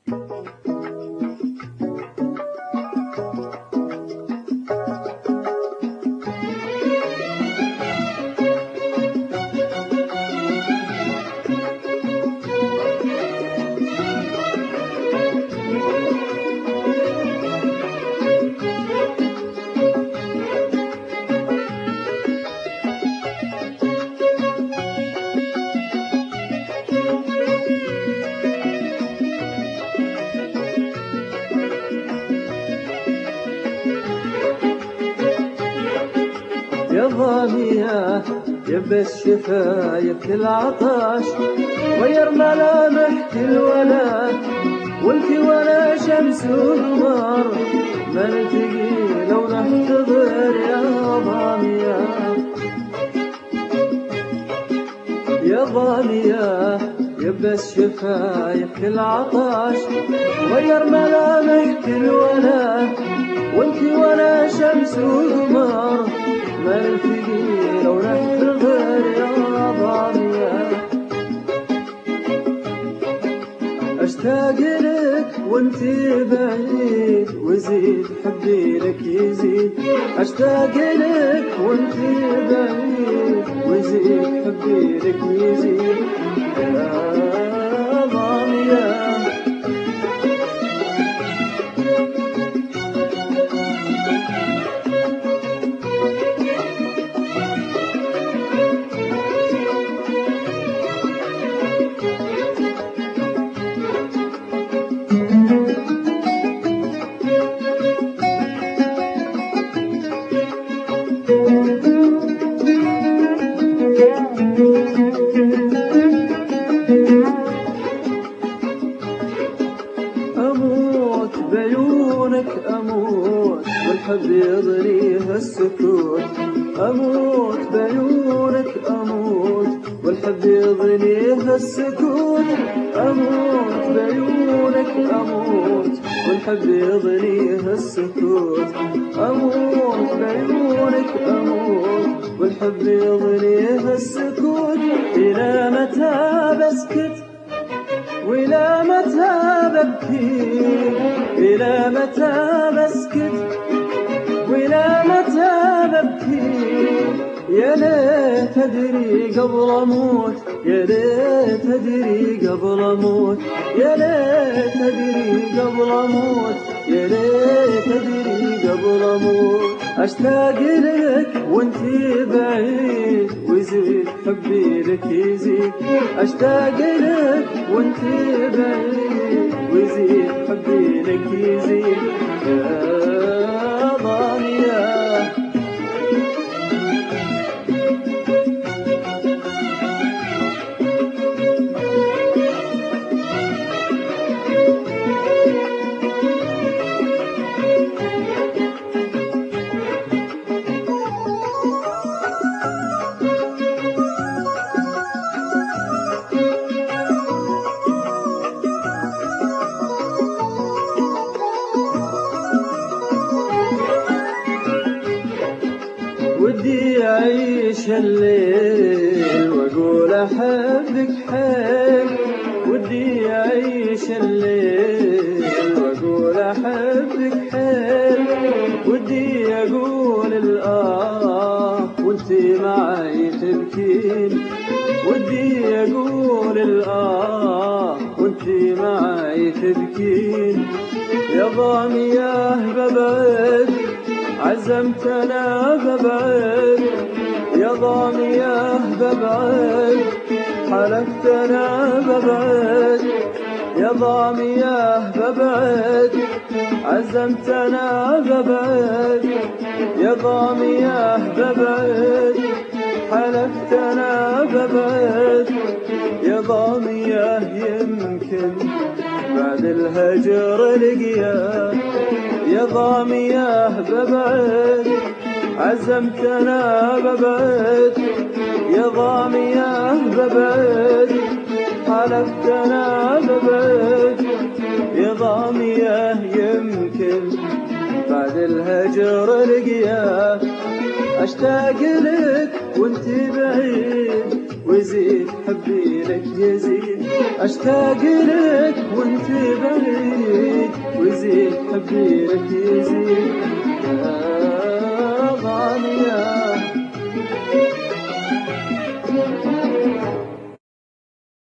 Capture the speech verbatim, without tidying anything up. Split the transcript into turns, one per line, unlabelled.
يا ظالية يبس شفايف العطش غير ملامح كل ولا وانتي ولا شمس وقمر ما نلتقي لو نحتضر يا ظالية يا ظالية يبس شفايف العطش غير ملامح كل ولا وانتي ولا شمس وقمر ما نلتقي لو نحتضر يا ظالية اشتاق لك وانتي بعيد وزيد حبي لك يزيد اشتاق لك وانتي بعيد وزيد حبي لك يزيد يا ظالية أموت بعيونك أموت والحب يضريها السكوت أموت بعيونك أموت والحب يضريها السكوت أموت بعيونك أموت والحب يضريها السكوت أموت بعيونك أموت والحب يضريها السكوت إلى متى بسكت وإلى متى ببكي إلى متى بسكت وإلى متى ببكي يا ليت أدري قبل أموت يا ليت أدري قبل أموت يا ليت أدري قبل أموت يا ليت أدري قبل أموت أشتاق لك وانتي بعيد ويزيد حبي لك يزيد أشتاق لك وانتي بعيد ويزيد حبي لك يزيد يا ظالية ودي أعيش الليل وأقول أحبك حيل ودي أعيش الليل وأقول أحبك حيل ودي أقول الآه وانتي معي تبكين ودي أقول الآه وانتي معي تبكين يا ضامية ببعد عزمت أنا ببعد يا ضامية ببعد حلفت أنا ببعد يا ضامية ببعد عزمت أنا ببعد يا ضامية ببعد حلفت أنا ببعد يا ضامية يمكن بعد الهجر لقيا يا ضامية ببعد عزمت أنا ببعد يا ضامية ببعد حلفت أنا ببعد يا ضامية يمكن بعد الهجر لقيا أشتاق لك وانتي بعيد وزيد حبي لك يزيد، أشتاق لك وانت بعيد، وزيد حبي لك يزيد يا غالية.